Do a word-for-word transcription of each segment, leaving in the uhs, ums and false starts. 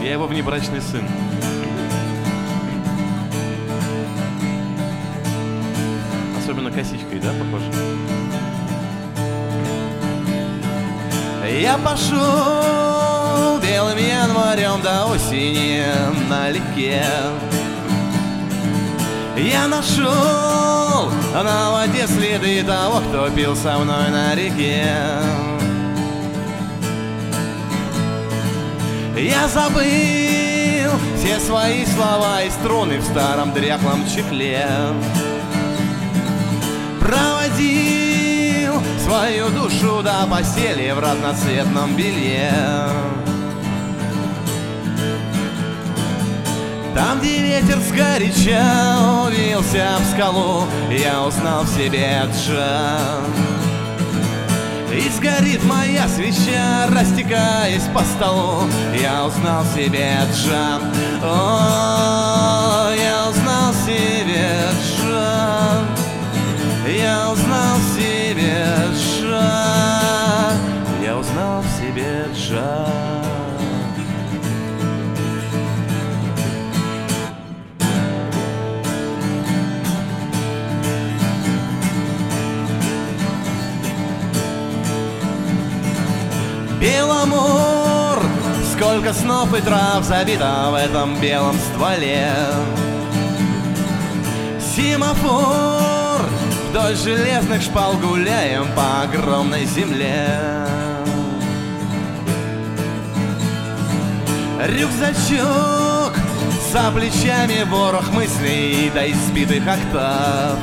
Я его внебрачный сын. Особенно косичкой, да, похож? Я пошел белым январем до осени налегке. Я нашел на воде следы того, кто пил со мной на реке. Я забыл все свои слова и струны в старом дряхлом чехле. Проводил свою душу до постели в разноцветном белье. Там, где ветер сгоряча увился в скалу, я узнал в себе джаз. И сгорит моя свеча, растекаясь по столу, я узнал в себе джаз. О, я узнал в себе джаз. Я узнал в себе джаз. Я узнал в себе джаз. Беломор, сколько снов и трав забито в этом белом стволе. Семафор, вдоль железных шпал гуляем по огромной земле. Рюкзачок, за плечами ворох мыслей до избитых октав.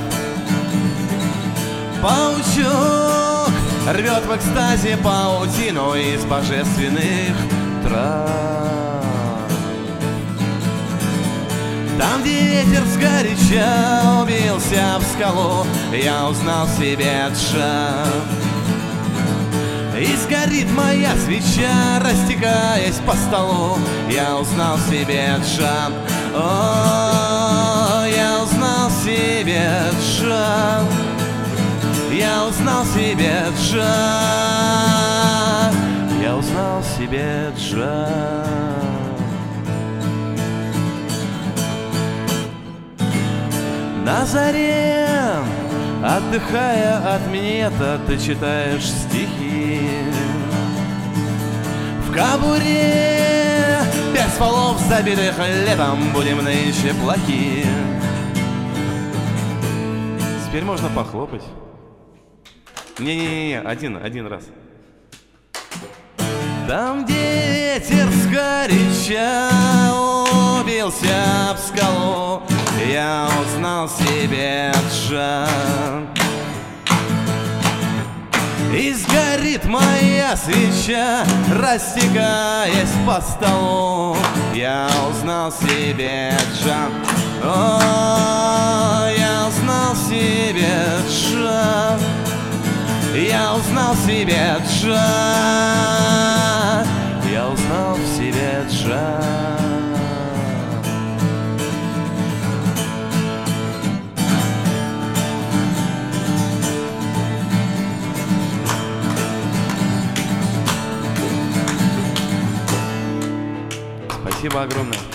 Паучок рвет в экстазе паутину из божественных трав. Там, где ветер сгоряча убился в скалу, я узнал в себе джаз. И сгорит моя свеча, растекаясь по столу, я узнал в себе джаз. О, я узнал в себе джаз. Я узнал в себе джаз. Я узнал в себе джаз. На заре, отдыхая от минета, ты читаешь стихи. В кобуре пять стволов, забитых летом, будем нынче плохи. Теперь можно похлопать. Не-не-не, один, один раз. Там, где ветер сгоряча убился об скалу, я узнал в себе джаз. И сгорит моя свеча, растекаясь по столу, я узнал в себе джаз. О, я узнал в себе джаз. Я узнал в себе джаз. Я узнал в себе джаз. Спасибо огромное.